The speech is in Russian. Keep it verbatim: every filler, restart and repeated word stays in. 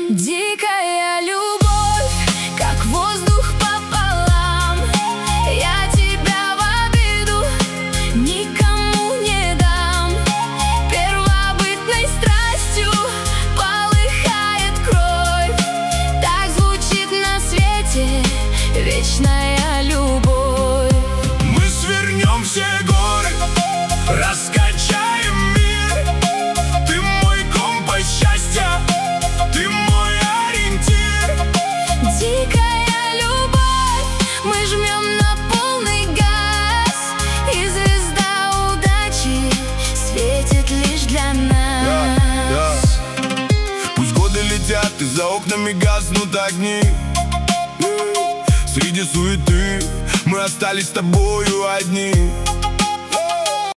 Дикая любовь, как воздух пополам. Я тебя в обиду никому не дам. Первобытной страстью полыхает кровь. Так звучит на свете вечная любовь. Мы свернем все горы, раскачаем мир. Ты мой компас счастья, ты мой ориентир. Дикая любовь, мы жмем на полный газ, и звезда удачи светит лишь для нас. Yeah, yeah. Пусть годы летят, и за окнами гаснут огни. Среди суеты мы остались с тобою одни.